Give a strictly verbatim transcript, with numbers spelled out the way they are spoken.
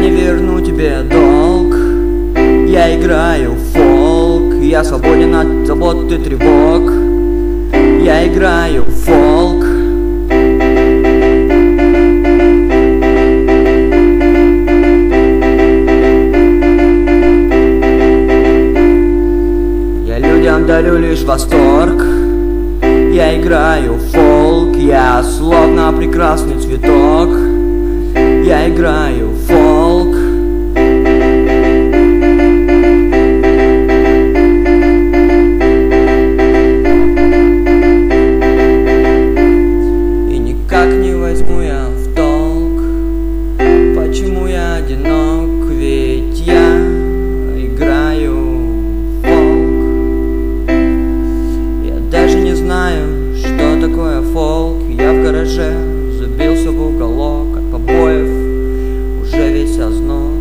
не верну тебе долг. Я играю в фолк, я свободен от забот и тревог. Я играю в фолк. Я людям дарю лишь восторг. Я играю в фолк, я словно прекрасный цветок. Я играю в фолк. И никак не возьму я в толк, почему я одинок, ведь я играю в фолк. Я даже не знаю, что такое фолк. Я в гараже забился в уголок от побоев, уже весь озноб.